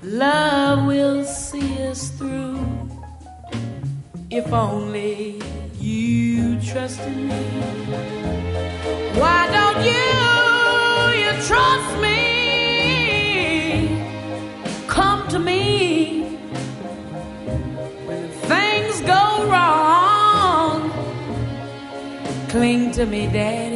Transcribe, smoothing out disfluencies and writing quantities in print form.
Love will see us through if only you trust in me. Why don't you trust me? Come to me when things go wrong. Cling to me, Daddy.